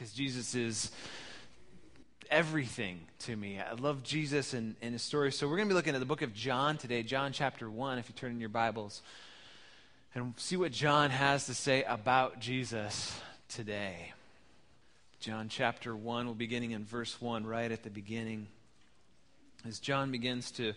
because Jesus is everything to me. I love Jesus and his story. So we're going to be looking at the book of John today, John chapter 1, if you turn in your Bibles, and see what John has to say about Jesus today. John chapter 1, we'll be beginning in verse 1, right at the beginning. As John begins to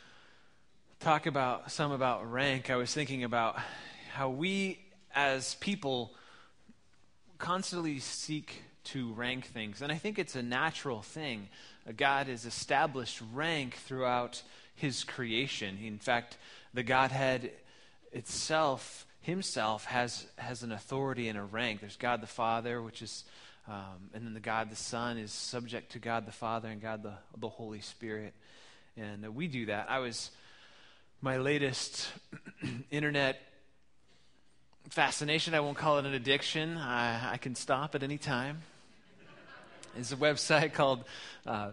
talk about rank, I was thinking about how we as people constantly seek to rank things. And I think it's a natural thing. God has established rank throughout his creation. In fact, the Godhead itself, himself, has an authority and a rank. There's God the Father, which is, and then the God the Son is subject to God the Father and God the Holy Spirit. And we do that. My latest internet fascination, I won't call it an addiction, I can stop at any time, is a website called, I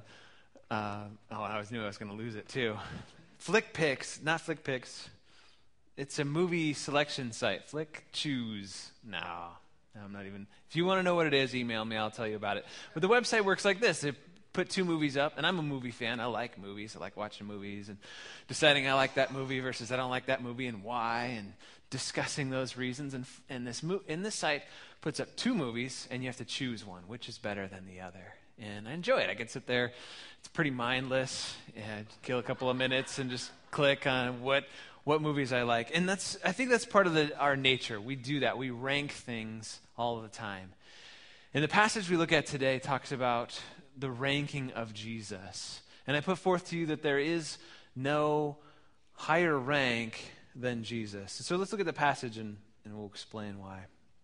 knew I was going to lose it too. FlickPix, not FlickPix. It's a movie selection site. FlickChoose. No, I'm not even. If you want to know what it is, email me. I'll tell you about it. But the website works like this. They put 2 movies up, and I'm a movie fan. I like movies. I like watching movies and deciding I like that movie versus I don't like that movie and why, and discussing those reasons. And this site puts up 2 movies, and you have to choose one, which is better than the other. And I enjoy it. I can sit there. It's pretty mindless. And kill a couple of minutes and just click on what movies I like. And I think that's part of our nature. We do that. We rank things all the time. And the passage we look at today talks about the ranking of Jesus. And I put forth to you that there is no higher rank than Jesus. So let's look at the passage and we'll explain why.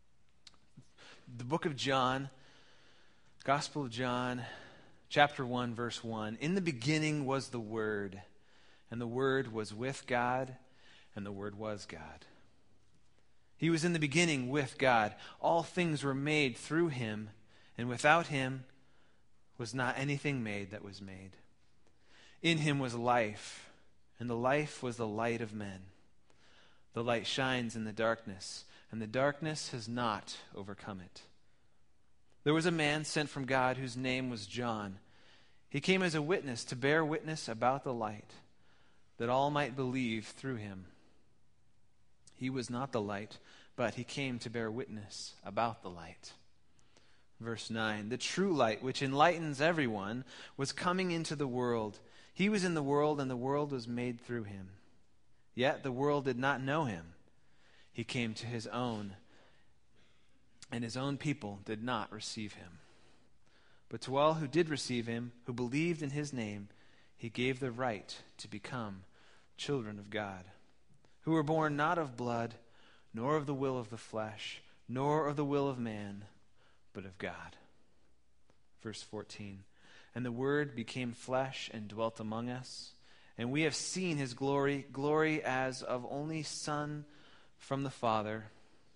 The book of John, Gospel of John, chapter 1, verse 1. In the beginning was the Word, and the Word was with God, and the Word was God. He was in the beginning with God. All things were made through him, and without him was not anything made that was made. In him was life, and the life was the light of men. The light shines in the darkness, and the darkness has not overcome it. There was a man sent from God whose name was John. He came as a witness to bear witness about the light, that all might believe through him. He was not the light, but he came to bear witness about the light. Verse 9, the true light, which enlightens everyone, was coming into the world. He was in the world, and the world was made through him. Yet the world did not know him. He came to his own, and his own people did not receive him. But to all who did receive him, who believed in his name, he gave the right to become children of God, who were born not of blood, nor of the will of the flesh, nor of the will of man, but of God. Verse 14, and the Word became flesh and dwelt among us, and we have seen his glory, glory as of only Son from the Father,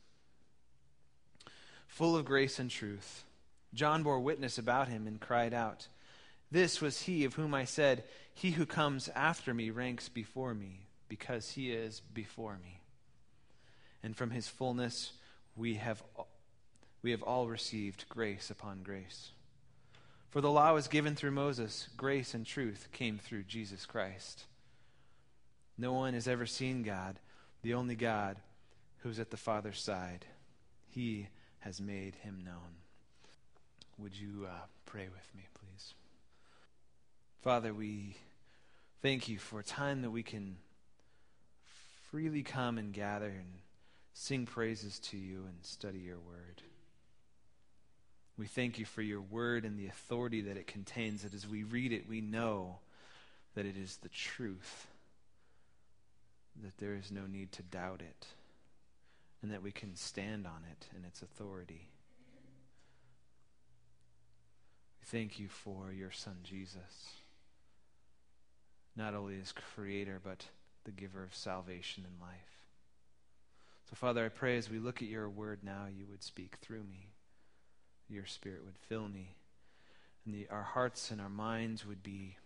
full of grace and truth. John bore witness about him and cried out, this was he of whom I said, he who comes after me ranks before me, because he is before me. And from his fullness we have all received grace upon grace. For the law was given through Moses, grace and truth came through Jesus Christ. No one has ever seen God, the only God who is at the Father's side. He has made him known. Would you pray with me, please? Father, we thank you for a time that we can freely come and gather and sing praises to you and study your word. We thank you for your word and the authority that it contains, that as we read it, we know that it is the truth, that there is no need to doubt it, and that we can stand on it and its authority. We thank you for your Son, Jesus, not only as creator, but the giver of salvation and life. So, Father, I pray as we look at your word now, you would speak through me. Your Spirit would fill me, and our hearts and our minds would be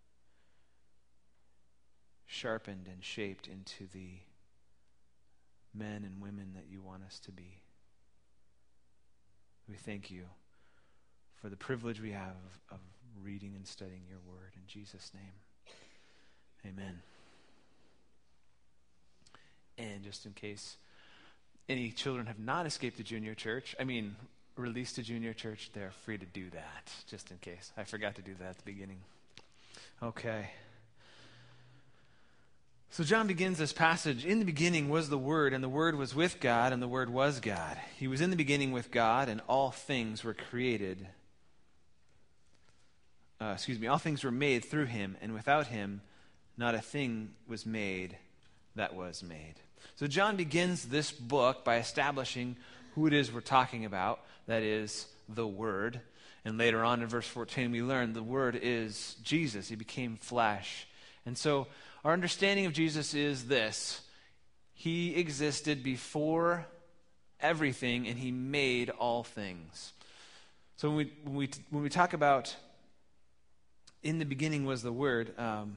sharpened and shaped into the men and women that you want us to be. We thank you for the privilege we have of reading and studying your word. In Jesus' name, amen. And just in case any children have not escaped to junior church, released to junior church, they're free to do that, just in case. I forgot to do that at the beginning. Okay. So John begins this passage, in the beginning was the Word, and the Word was with God, and the Word was God. He was in the beginning with God, and all things were created. All things were made through him, and without him, not a thing was made that was made. So John begins this book by establishing who it is we're talking about, that is, the Word. And later on in verse 14, we learn the Word is Jesus. He became flesh. And so our understanding of Jesus is this: he existed before everything, and he made all things. So when we talk about in the beginning was the Word,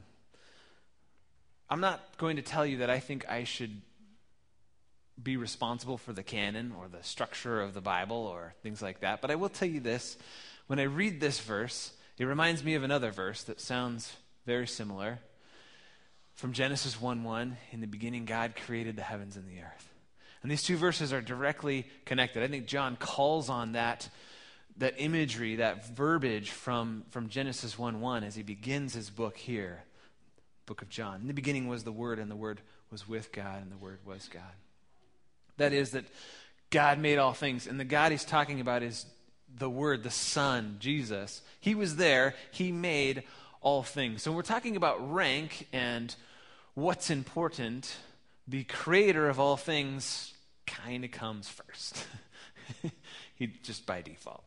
I'm not going to tell you that I think I should be responsible for the canon or the structure of the Bible or things like that, but I will tell you this. When I read this verse, it reminds me of another verse that sounds very similar. From Genesis 1:1, in the beginning God created the heavens and the earth. And these two verses are directly connected. I think John calls on that imagery, that verbiage from Genesis 1:1 as he begins his book here, book of John. In the beginning was the Word, and the Word was with God, and the Word was God. That is, that God made all things. And the God he's talking about is the Word, the Son, Jesus. He was there. He made all things. So when we're talking about rank and what's important, the creator of all things kind of comes first. He just by default.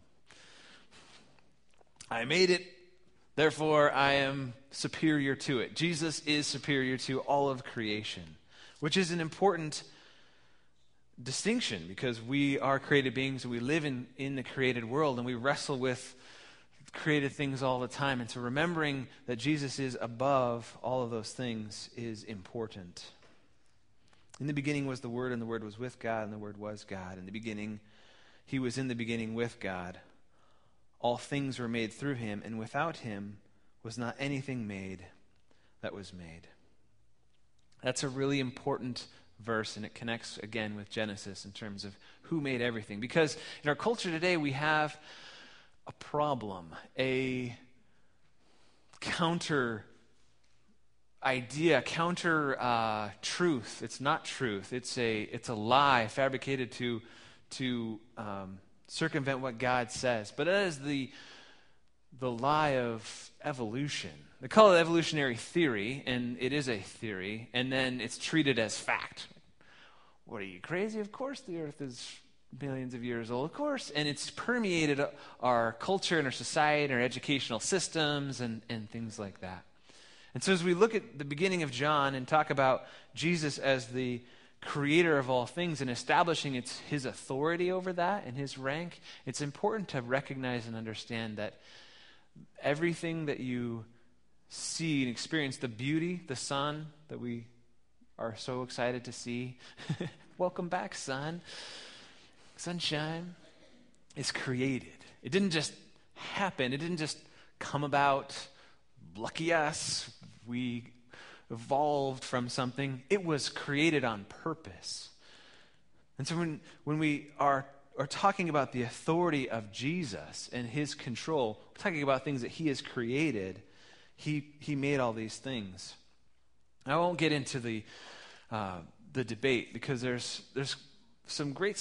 I made it, therefore I am superior to it. Jesus is superior to all of creation, which is an important distinction because we are created beings and we live in the created world and we wrestle with created things all the time. And so remembering that Jesus is above all of those things is important. In the beginning was the Word, and the Word was with God, and the Word was God. In the beginning, he was in the beginning with God. All things were made through him, and without him was not anything made that was made. That's a really important verse, and it connects again with Genesis in terms of who made everything. Because in our culture today, we have a problem, a counter idea, counter truth. It's not truth. It's a lie fabricated to circumvent what God says. But that is the lie of evolution. They call it evolutionary theory, and it is a theory, and then it's treated as fact. What, are you crazy? Of course the earth is millions of years old, of course. And it's permeated our culture and our society and our educational systems and things like that. And so as we look at the beginning of John and talk about Jesus as the creator of all things and establishing his authority over that and his rank, it's important to recognize and understand that everything that you see and experience, the beauty, the sun that we are so excited to see, welcome back, sun, sunshine, is created. It didn't just happen. It didn't just come about, lucky us, we evolved from something. It was created on purpose. And so when we are talking about the authority of Jesus and his control, we're talking about things that he has created. He made all these things. I won't get into the debate because there's some great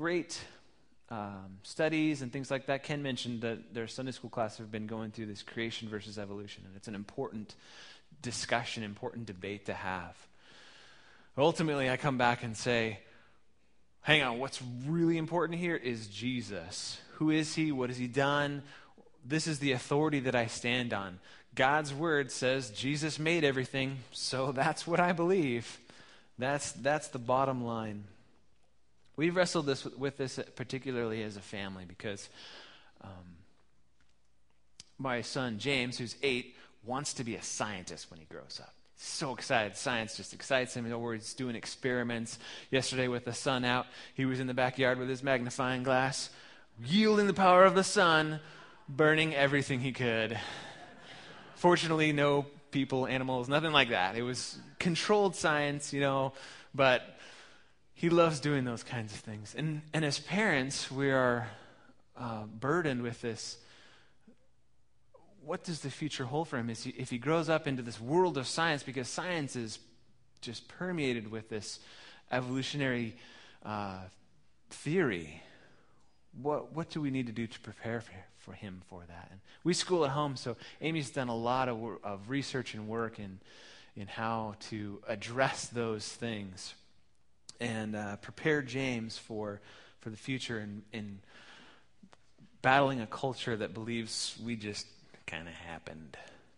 studies and things like that. Ken mentioned that their Sunday school class have been going through this creation versus evolution, and it's an important discussion, important debate to have. Ultimately, I come back and say, hang on, what's really important here is Jesus. Who is he? What has he done? This is the authority that I stand on. God's word says Jesus made everything, so that's what I believe. That's the bottom line. We've wrestled with this particularly as a family because my son James, who's 8, wants to be a scientist when he grows up. He's so excited. Science just excites him. He's doing experiments. Yesterday with the sun out, he was in the backyard with his magnifying glass, yielding the power of the sun, burning everything he could. Fortunately, no people, animals, nothing like that. It was controlled science, but he loves doing those kinds of things. And as parents, we are burdened with this. What does the future hold for him if he grows up into this world of science? Because science is just permeated with this evolutionary theory. What do we need to do to prepare for him for that? And we school at home, so Amy's done a lot of research and work in how to address those things and prepare James for the future in battling a culture that believes we just kind of happened.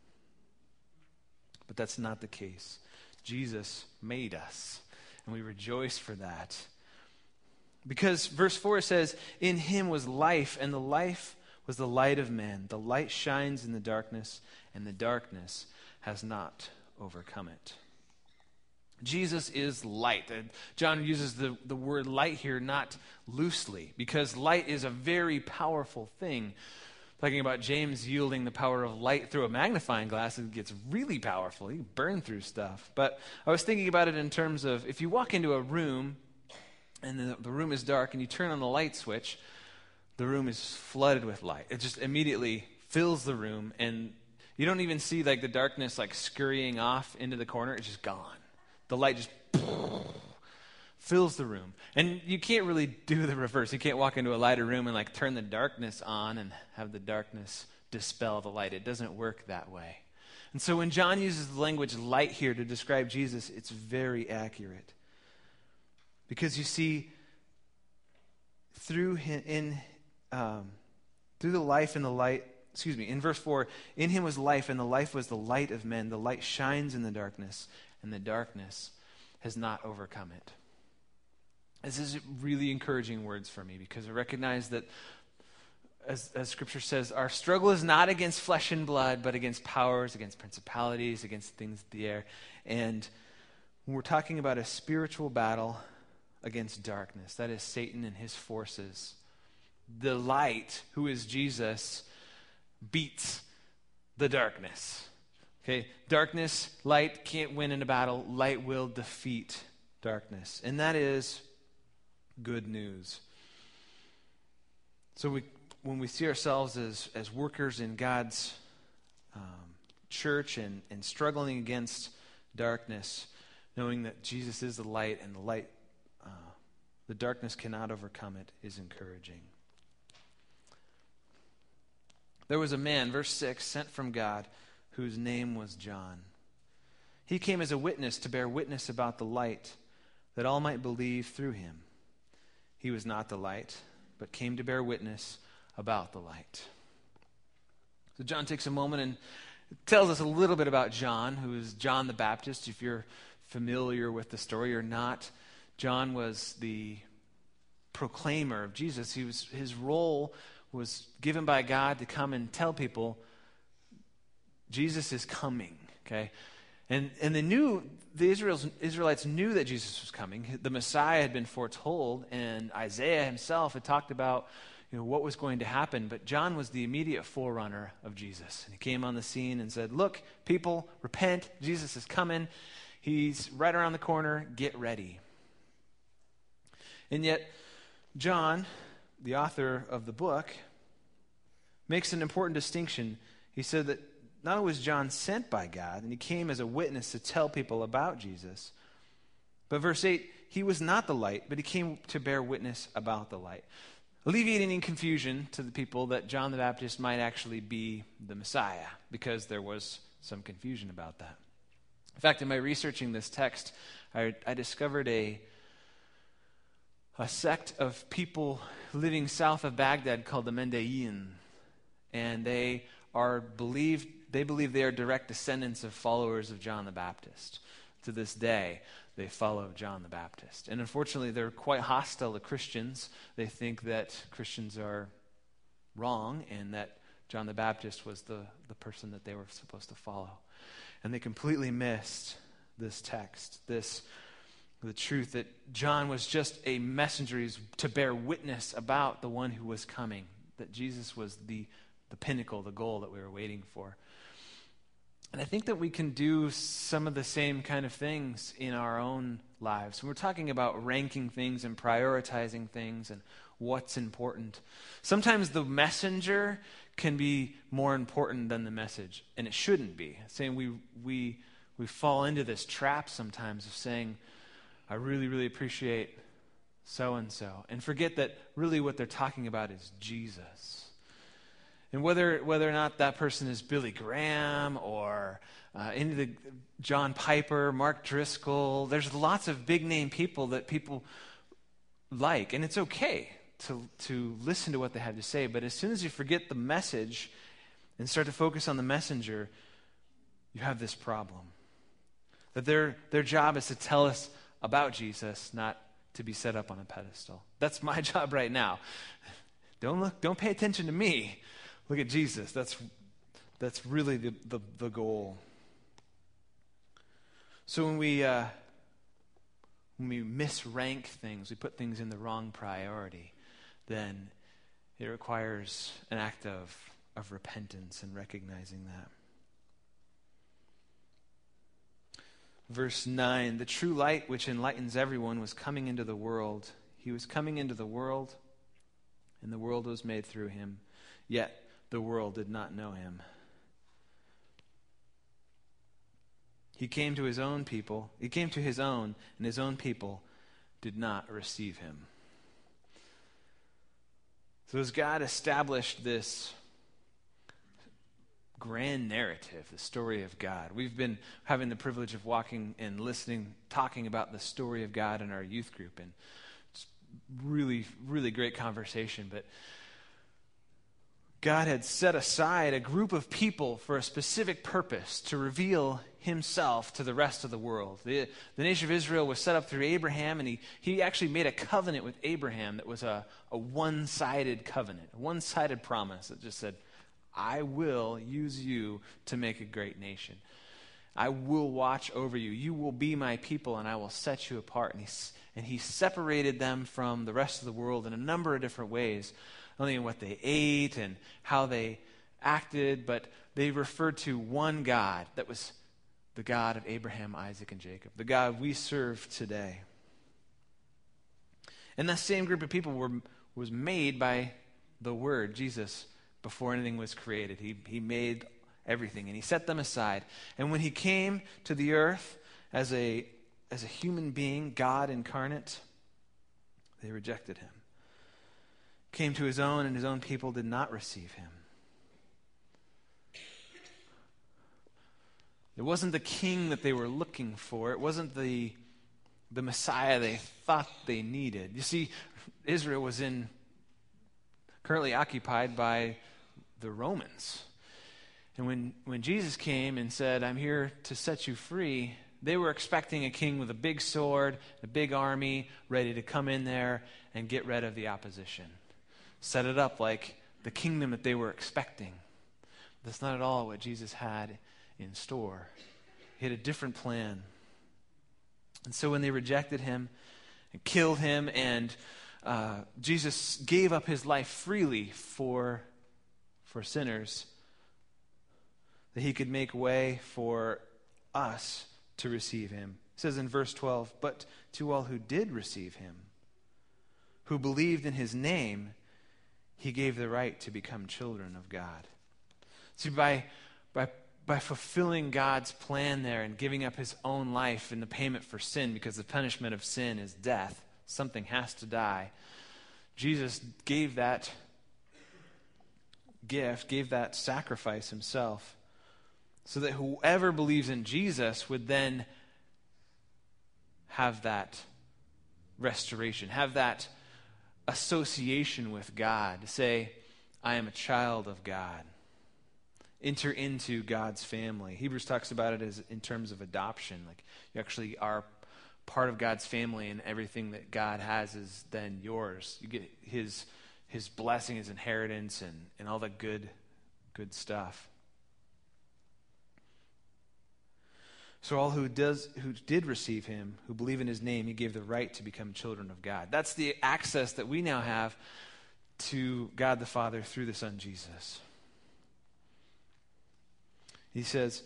But that's not the case. Jesus made us, and we rejoice for that. Because verse 4 says, in him was life, and the life was the light of men. The light shines in the darkness, and the darkness has not overcome it. Jesus is light. John uses the word light here not loosely, because light is a very powerful thing. Talking about James yielding the power of light through a magnifying glass, it gets really powerful. You can burn through stuff. But I was thinking about it in terms of if you walk into a room and the room is dark and you turn on the light switch, the room is flooded with light. It just immediately fills the room, and you don't even see the darkness scurrying off into the corner. It's just gone. The light just fills the room. And you can't really do the reverse. You can't walk into a lighted room and turn the darkness on and have the darkness dispel the light. It doesn't work that way. And so when John uses the language light here to describe Jesus, it's very accurate. Because you see, through the life and the light, in verse 4, in him was life, and the life was the light of men. The light shines in the darkness, and the darkness has not overcome it. This is really encouraging words for me, because I recognize that, as Scripture says, our struggle is not against flesh and blood, but against powers, against principalities, against things of the air. And when we're talking about a spiritual battle against darkness, that is Satan and his forces, the light, who is Jesus, beats the darkness. Okay, darkness, light can't win in a battle. Light will defeat darkness. And that is good news. So when we see ourselves as workers in God's church and struggling against darkness, knowing that Jesus is the light, and the darkness cannot overcome it, is encouraging. There was a man, verse 6, sent from God, whose name was John. He came as a witness to bear witness about the light, that all might believe through him. He was not the light, but came to bear witness about the light. So John takes a moment and tells us a little bit about John, who is John the Baptist. If you're familiar with the story or not, John was the proclaimer of Jesus. His role was given by God to come and tell people Jesus is coming. Okay, and the Israelites knew that Jesus was coming. The Messiah had been foretold, and Isaiah himself had talked about what was going to happen. But John was the immediate forerunner of Jesus, and he came on the scene and said, "Look, people, repent. Jesus is coming. He's right around the corner. Get ready." And yet, John, the author of the book, makes an important distinction. He said that not only was John sent by God, and he came as a witness to tell people about Jesus, but verse 8, he was not the light, but he came to bear witness about the light. Alleviating any confusion to the people that John the Baptist might actually be the Messiah, because there was some confusion about that. In fact, in my researching this text, I discovered a sect of people living south of Baghdad called the Mendaean, and they believe they are direct descendants of followers of John the Baptist. To this day, they follow John the Baptist. And unfortunately, they're quite hostile to Christians. They think that Christians are wrong and that John the Baptist was the person that they were supposed to follow. And they completely missed this text, the truth that John was just a messenger to bear witness about the one who was coming, that Jesus was the the pinnacle, the goal that we were waiting for. And I think that we can do some of the same kind of things in our own lives. When we're talking about ranking things and prioritizing things and what's important, sometimes the messenger can be more important than the message, and it shouldn't be. Saying we fall into this trap sometimes of saying, I really, really appreciate so-and-so, and forget that really what they're talking about is Jesus. And whether or not that person is Billy Graham or into the John Piper, Mark Driscoll, there's lots of big-name people that people like, and it's okay to listen to what they have to say, but as soon as you forget the message and start to focus on the messenger, you have this problem. That their job is to tell us about Jesus, not to be set up on a pedestal. That's my job right now. Don't pay attention to me. Look at Jesus. That's really the goal. So when we misrank things, we put things in the wrong priority, then it requires an act of repentance and recognizing that. Verse 9, the true light which enlightens everyone was coming into the world. He was coming into the world, and the world was made through him, yet the world did not know him. He came to his own people. He came to his own, and his own people did not receive him. So as God established this grand narrative, the story of God, we've been having the privilege of walking and listening, talking about the story of God in our youth group, and it's really, really great conversation, but God had set aside a group of people for a specific purpose, to reveal himself to the rest of the world. The nation of Israel was set up through Abraham, and he actually made a covenant with Abraham that was a one-sided covenant, a one-sided promise that just said, I will use you to make a great nation. I will watch over you. You will be my people, and I will set you apart. And he separated them from the rest of the world in a number of different ways, not only in what they ate and how they acted, but they referred to one God that was the God of Abraham, Isaac, and Jacob, the God we serve today. And that same group of people was made by the Word, Jesus, before anything was created. He made everything, and he set them aside. And when he came to the earth as a human being, God incarnate, they rejected him. Came to his own, and his own people did not receive him. It wasn't the king that they were looking for. It wasn't the Messiah they thought they needed. You see, Israel was currently occupied by the Romans. And when Jesus came and said, I'm here to set you free, they were expecting a king with a big sword, a big army, ready to come in there and get rid of the opposition. Set it up like the kingdom that they were expecting. That's not at all what Jesus had in store. He had a different plan. And so when they rejected him and killed him, and Jesus gave up his life freely for sinners, that he could make way for us to receive him. It says in verse 12, but to all who did receive him, who believed in his name, he gave the right to become children of God. See, by fulfilling God's plan there and giving up his own life in the payment for sin, because the punishment of sin is death, something has to die, Jesus gave that gift, gave that sacrifice himself, so that whoever believes in Jesus would then have that restoration, have that association with God, to say, I am a child of God. Enter into God's family. Hebrews talks about it as in terms of adoption. Like, you actually are part of God's family, and everything that God has is then yours. You get his blessing, his inheritance, and all the good stuff. So all who did receive him, who believe in his name, he gave the right to become children of God. That's the access that we now have to God the Father through the Son Jesus. He says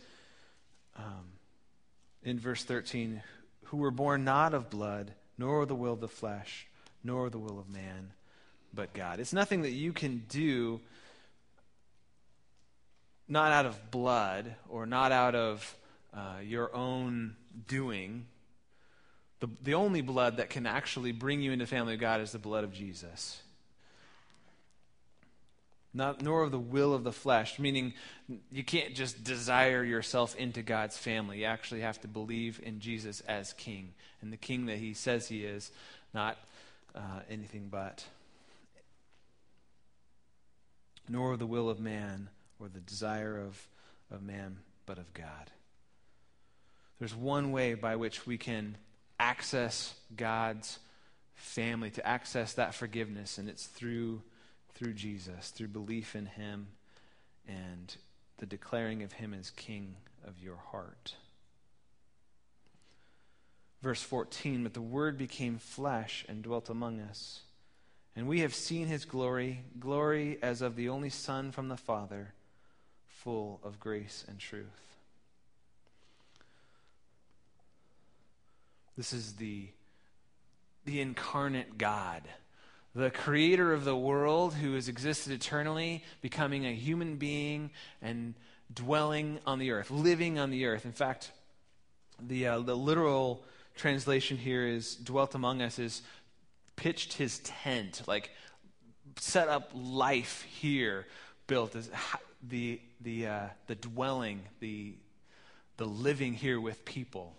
in verse 13, who were born not of blood, nor of the will of the flesh, nor of the will of man, but God. It's nothing that you can do, not out of blood or not out of your own doing. The only blood that can actually bring you into the family of God is the blood of Jesus. Nor of the will of the flesh, meaning you can't just desire yourself into God's family. You actually have to believe in Jesus as king, and the king that he says he is, not anything but. Nor of the will of man or the desire of man, but of God. There's one way by which we can access God's family, to access that forgiveness, and it's through Jesus, through belief in him and the declaring of him as king of your heart. Verse 14, but the Word became flesh and dwelt among us, and we have seen his glory, glory as of the only Son from the Father, full of grace and truth. This is the incarnate God, the creator of the world who has existed eternally, becoming a human being and dwelling on the earth, living on the earth. In fact, the literal translation here is dwelt among us, is pitched his tent, like set up life here, built as the dwelling, the living here with people.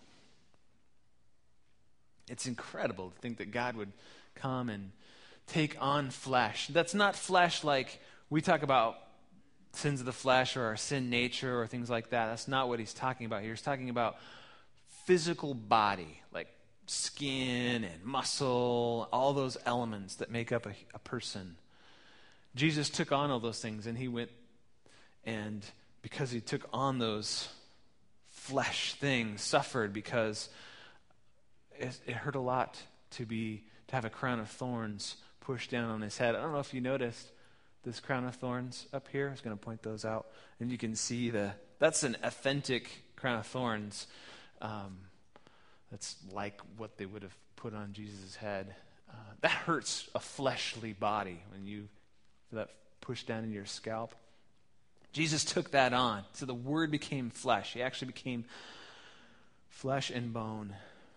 It's incredible to think that God would come and take on flesh. That's not flesh like we talk about sins of the flesh or our sin nature or things like that. That's not what he's talking about here. He's talking about physical body, like skin and muscle, all those elements that make up a person. Jesus took on all those things, and he went, and because he took on those flesh things, suffered, because it hurt a lot to have a crown of thorns pushed down on his head. I don't know if you noticed this crown of thorns up here. I was going to point those out, and you can see that's an authentic crown of thorns. That's like what they would have put on Jesus' head. That hurts a fleshly body when you that pushed down in your scalp. Jesus took that on. So the Word became flesh. He actually became flesh and bone.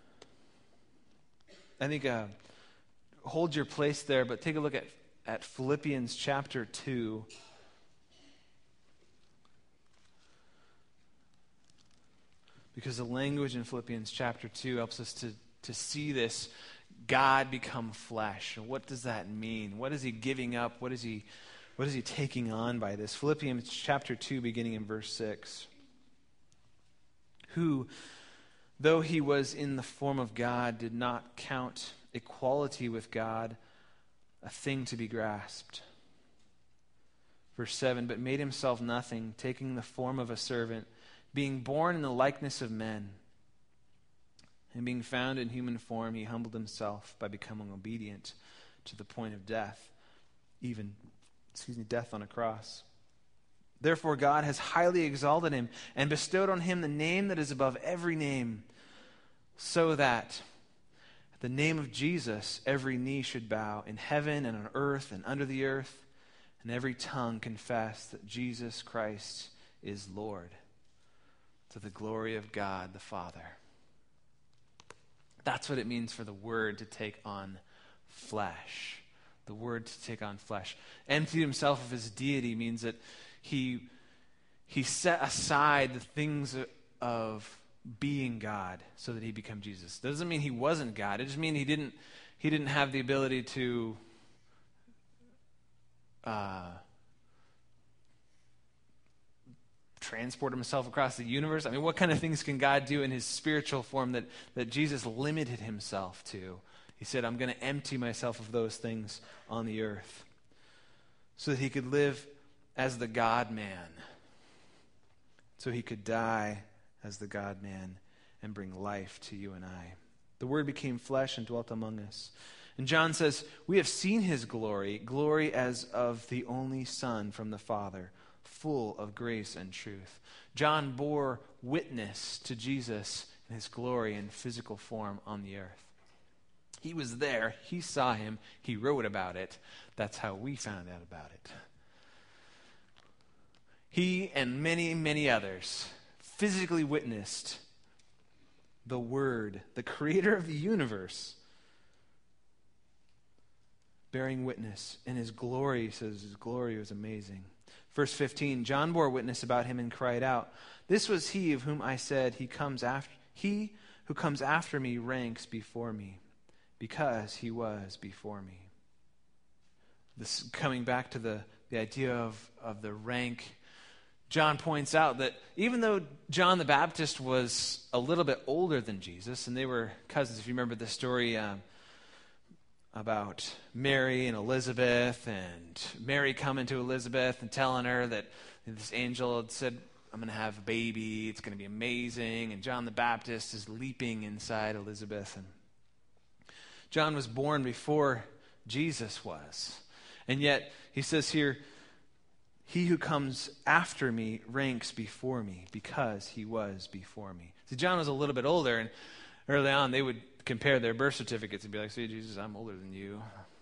I think hold your place there, but take a look at Philippians chapter 2. Because the language in Philippians chapter 2 helps us to see this God become flesh. And what does that mean? What is he giving up? What is he taking on by this? Philippians chapter 2, beginning in verse 6. Who, though he was in the form of God, did not count equality with God a thing to be grasped. Verse 7, but made himself nothing, taking the form of a servant, being born in the likeness of men. And being found in human form, he humbled himself by becoming obedient to the point of death, death on a cross. Therefore God has highly exalted him and bestowed on him the name that is above every name, so that at the name of Jesus every knee should bow in heaven and on earth and under the earth, and every tongue confess that Jesus Christ is Lord, to the glory of God the Father. That's what it means for the Word to take on flesh. The Word to take on flesh. Empty himself of his deity means that he set aside the things of being God so that he became Jesus. That doesn't mean he wasn't God. It just means he didn't have the ability to transport himself across the universe. I mean, what kind of things can God do in his spiritual form that Jesus limited himself to? He said, I'm going to empty myself of those things on the earth so that he could live as the God-man, so he could die as the God-man and bring life to you and I. The Word became flesh and dwelt among us. And John says, we have seen his glory, glory as of the only Son from the Father, full of grace and truth. John bore witness to Jesus and his glory in physical form on the earth. He was there. He saw him. He wrote about it. That's how we found out about it. He and many, many others physically witnessed the Word, the creator of the universe, bearing witness. And his glory, says his glory was amazing. Verse 15, John bore witness about him and cried out, "This was he of whom I said, he who comes after me ranks before me, because he was before me." This coming back to the idea of the rank, John points out that even though John the Baptist was a little bit older than Jesus, and they were cousins, if you remember the story about Mary and Elizabeth, and Mary coming to Elizabeth and telling her that this angel had said, "I'm going to have a baby, it's going to be amazing," and John the Baptist is leaping inside Elizabeth. And John was born before Jesus was. And yet, he says here, he who comes after me ranks before me, because he was before me. See, John was a little bit older, and early on they would compare their birth certificates and be like, "See, Jesus, I'm older than you.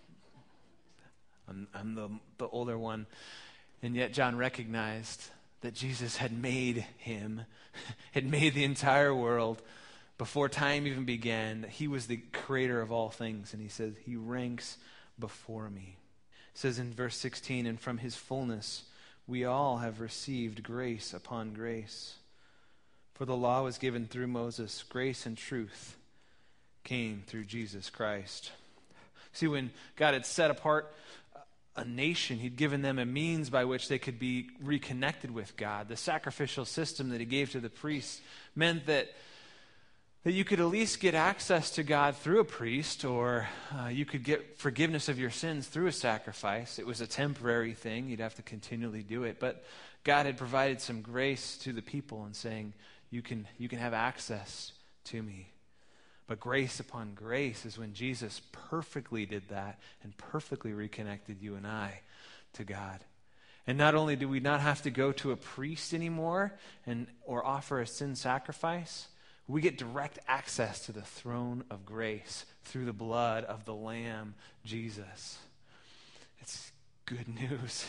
I'm the older one." And yet John recognized that Jesus had made him, had made the entire world before time even began, that he was the creator of all things. And he says, he ranks before me. It says in verse 16, "And from his fullness we all have received grace upon grace. For the law was given through Moses, grace and truth came through Jesus Christ." See, when God had set apart a nation, he'd given them a means by which they could be reconnected with God. The sacrificial system that he gave to the priests meant that you could at least get access to God through a priest, or you could get forgiveness of your sins through a sacrifice. It was a temporary thing. You'd have to continually do it. But God had provided some grace to the people and saying, you can have access to me. But grace upon grace is when Jesus perfectly did that and perfectly reconnected you and I to God. And not only do we not have to go to a priest anymore or offer a sin sacrifice, we get direct access to the throne of grace through the blood of the Lamb, Jesus. It's good news.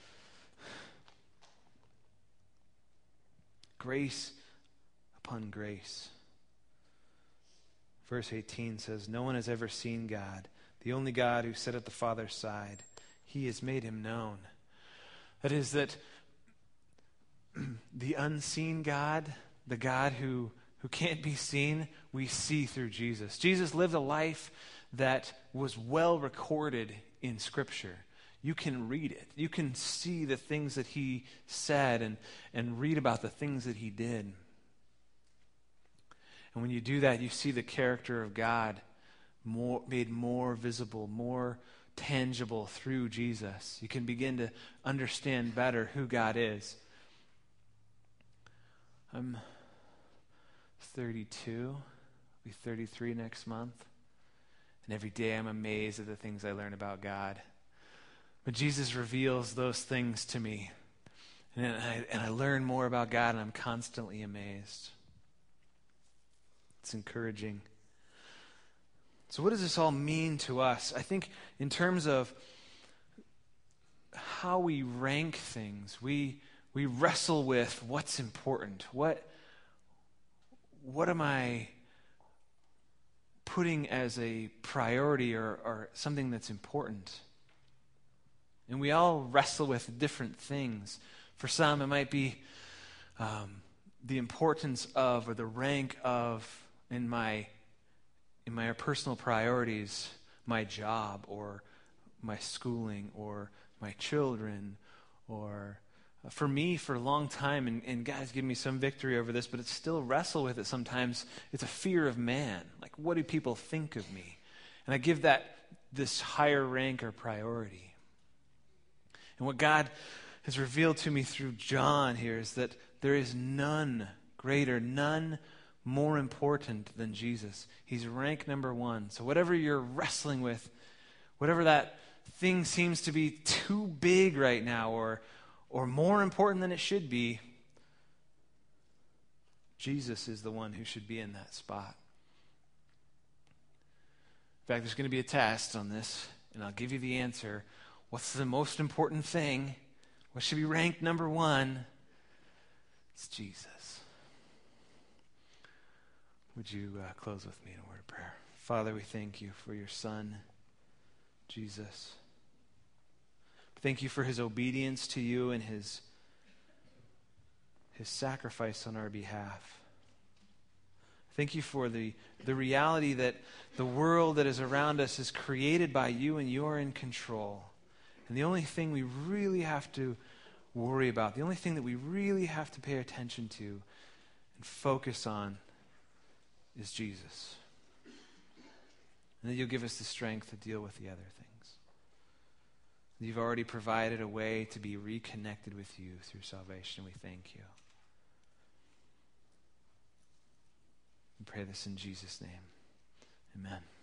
Grace upon grace. Verse 18 says, "No one has ever seen God, the only God who sat at the Father's side. He has made him known." That is, that the unseen God, the God who can't be seen, we see through Jesus. Jesus lived a life that was well recorded in Scripture. You can read it. You can see the things that he said and read about the things that he did. And when you do that, you see the character of God made more visible, more tangible through Jesus. You can begin to understand better who God is. I'm 32. I'll be 33 next month. And every day I'm amazed at the things I learn about God. But Jesus reveals those things to me. And I learn more about God, and I'm constantly amazed. It's encouraging. So what does this all mean to us? I think in terms of how we rank things, we wrestle with what's important. What am I putting as a priority or something that's important? And we all wrestle with different things. For some, it might be the importance of, or the rank of, in my personal priorities, my job or my schooling or my children, or for me, for a long time, and God's given me some victory over this, but it's still wrestle with it sometimes. It's a fear of man. Like, what do people think of me? And I give that this higher rank or priority. And what God has revealed to me through John here is that there is none greater, none more important than Jesus. He's rank number one. So whatever you're wrestling with Whatever that thing seems to be too big right now or more important than it should be, Jesus is the one who should be in that spot. In fact, there's going to be a test on this, and I'll give you the answer. What's the most important thing? What should be ranked number one? It's Jesus. Would you close with me in a word of prayer? Father, we thank you for your Son, Jesus. Thank you for his obedience to you and his sacrifice on our behalf. Thank you for the reality that the world that is around us is created by you and you're in control. And the only thing we really have to worry about, the only thing that we really have to pay attention to and focus on is Jesus. And that you'll give us the strength to deal with the other things. You've already provided a way to be reconnected with you through salvation. We thank you. We pray this in Jesus' name. Amen.